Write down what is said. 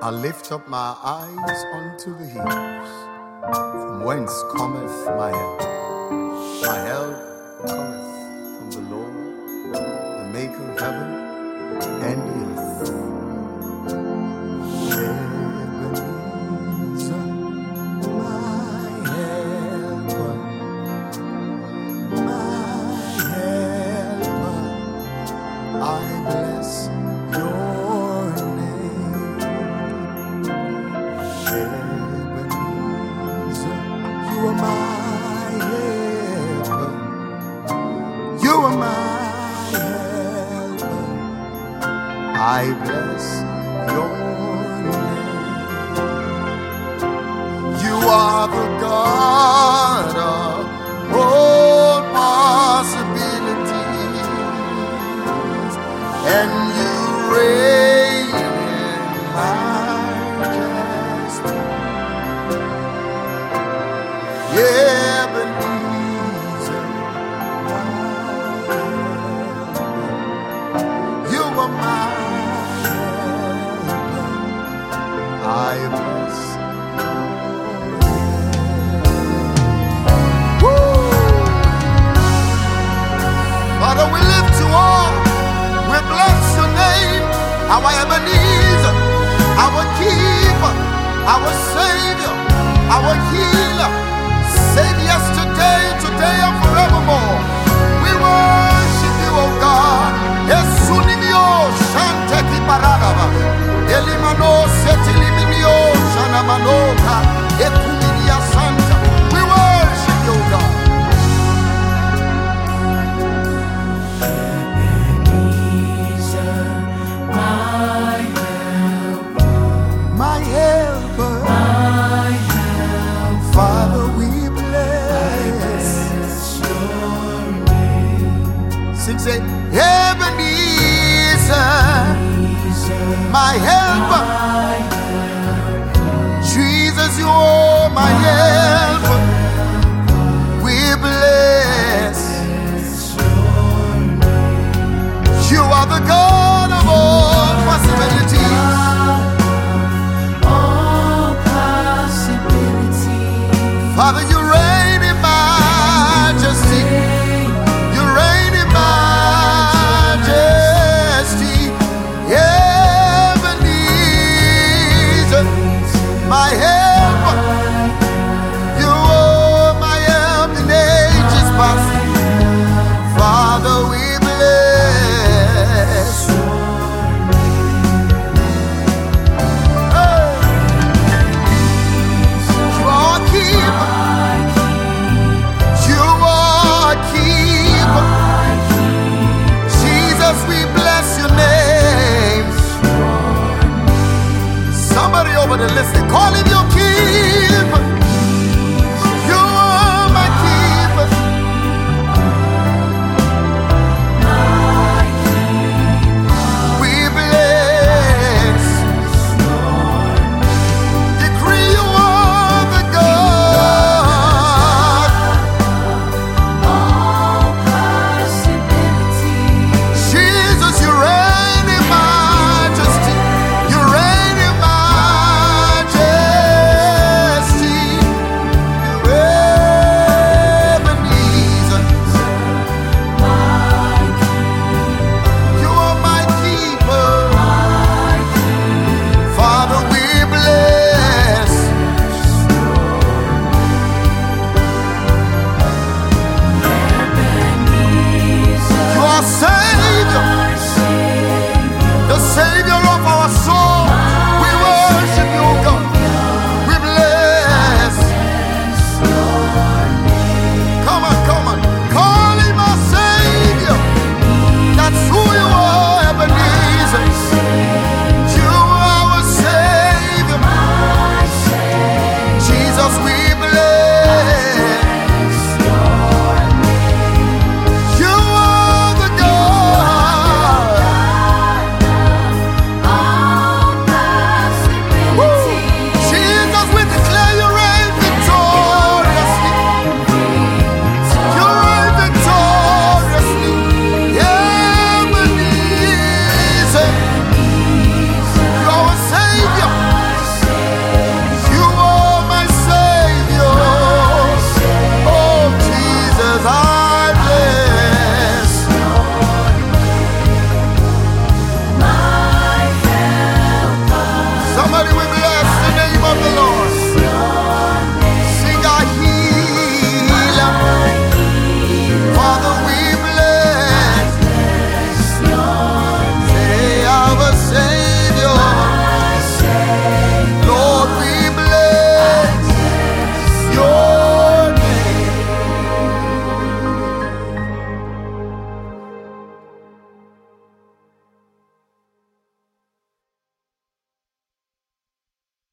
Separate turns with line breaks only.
I lift up my eyes unto the hills, from whence cometh my help. My help cometh from the Lord, the maker of heaven and the earth. Ebenezer, my helper, I bless your name. Ebenezer, you are my helper. You are my helper. I bless your name. You are the God of all possibilities, and you reign in majesty. Ebenezer, you are my helper. I bless your name. Woo! Father, we lift you up. We bless your name, our Ebenezer, our keeper, our savior, our healer. Save yesterday, today, and forevermore. We worship you, O God. Esunimio shanteki paradava. Elimano setiliminio shanamanoka. Ekuminia santa. We worship you, O God. My helper, Father, we bless your name. Sing, say, Ebenezer, my helper.